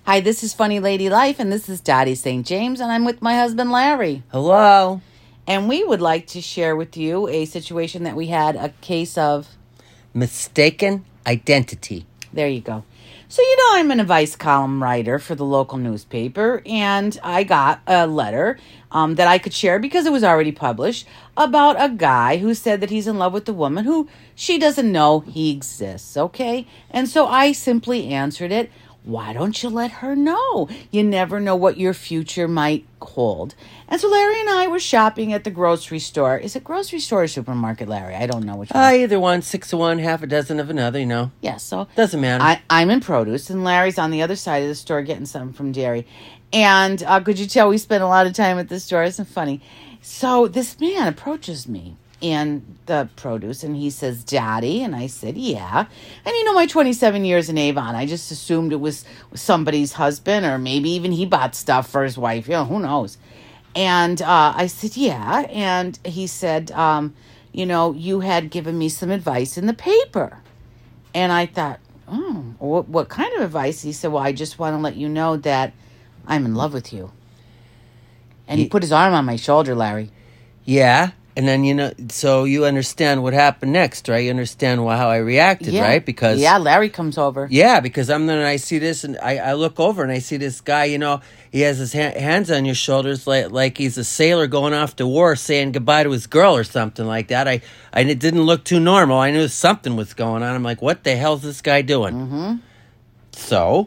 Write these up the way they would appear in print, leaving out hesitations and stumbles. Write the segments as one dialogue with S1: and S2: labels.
S1: Hi, this is Funny Lady Life, and this is Dottie St. James, and I'm with my husband, Larry.
S2: Hello.
S1: And we would like to share with you a situation that we had a case of.
S2: Mistaken identity.
S1: There you go. So, I'm an advice column writer for the local newspaper, and I got a letter that I could share because it was already published about a guy who said that he's in love with a woman who she doesn't know he exists, okay? And so I simply answered it. Why don't you let her know? You never know what your future might hold. And so Larry and I were shopping at the grocery store. Is it grocery store or supermarket, Larry? I don't know which one.
S2: Either one, 6 of one, half a dozen of another,
S1: Yeah, so.
S2: Doesn't matter.
S1: I'm in produce, and Larry's on the other side of the store getting something from dairy. And could you tell we spent a lot of time at the store? Isn't it funny? So this man approaches me in the produce, and he says, Daddy, and I said, yeah. And my 27 years in Avon, I just assumed it was somebody's husband, or maybe even he bought stuff for his wife. Who knows? And I said, yeah. And he said, you had given me some advice in the paper. And I thought, what kind of advice? He said, well, I just want to let you know that I'm in love with you. And he put his arm on my shoulder, Larry.
S2: Yeah. And then, so you understand what happened next, right? You understand how I reacted, right? Because
S1: Larry comes over.
S2: Yeah, because I see this, and I look over, and I see this guy, he has his hands on your shoulders like he's a sailor going off to war saying goodbye to his girl or something like that. It didn't look too normal. I knew something was going on. I'm like, what the hell's this guy doing?
S1: Mm-hmm.
S2: So?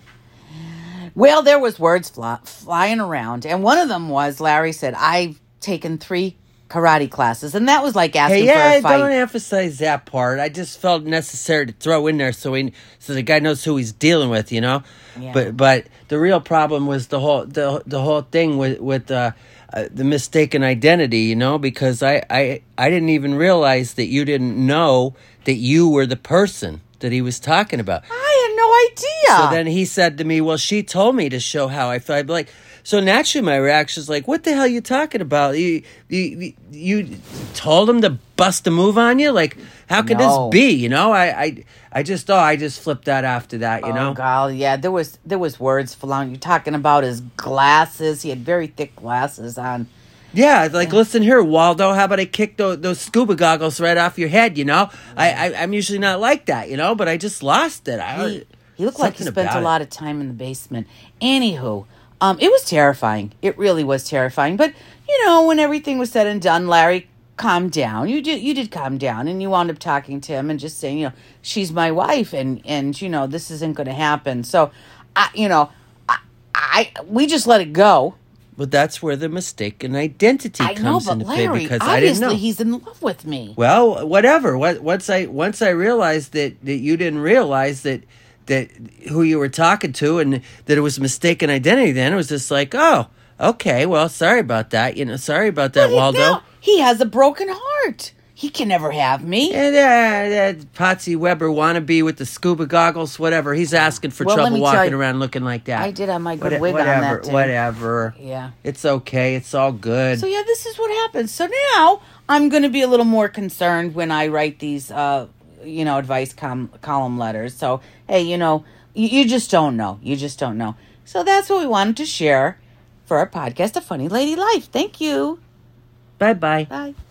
S1: Well, there was words flying around, and one of them was, Larry said, I've taken 3 karate classes, and that was like asking for a fight.
S2: Don't emphasize that part. I just felt necessary to throw in there so the guy knows who he's dealing with,
S1: Yeah.
S2: But the real problem was the whole thing with the mistaken identity, because I didn't even realize that you didn't know that you were the person that he was talking about.
S1: I had no idea.
S2: So then he said to me, well, she told me to show how I felt. I'd be like, so naturally my reaction is like, what the hell are you talking about? You told him to bust a move on you? Like, how could this be? I just flipped that after that,
S1: Oh, God, yeah. There was words flying. You're talking about his glasses. He had very thick glasses on.
S2: Yeah, listen here, Waldo, how about I kick those scuba goggles right off your head, I'm usually not like that, but I just lost it.
S1: He looked like he spent a lot of time in the basement. Anywho, it was terrifying. It really was terrifying. But, when everything was said and done, Larry calmed down. You did calm down, and you wound up talking to him and just saying, she's my wife, and this isn't going to happen. So, we just let it go.
S2: But that's where the mistaken identity comes into play, because
S1: obviously
S2: I didn't know.
S1: He's in love with me.
S2: Well, whatever. Once I realized that you didn't realize that who you were talking to and that it was mistaken identity, then it was just like, oh, okay, well, sorry about that. Sorry about that, Waldo.
S1: Now, he has a broken heart. He can never have me.
S2: And that Patsy Weber wannabe with the scuba goggles, whatever. He's asking for trouble walking around looking like that.
S1: I did have my good wig on that day.
S2: Whatever.
S1: Yeah.
S2: It's okay. It's all good.
S1: So, this is what happens. So now I'm going to be a little more concerned when I write these, advice column letters. So, hey, you just don't know. You just don't know. So that's what we wanted to share for our podcast, A Funny Lady Life. Thank you.
S2: Bye-bye.
S1: Bye.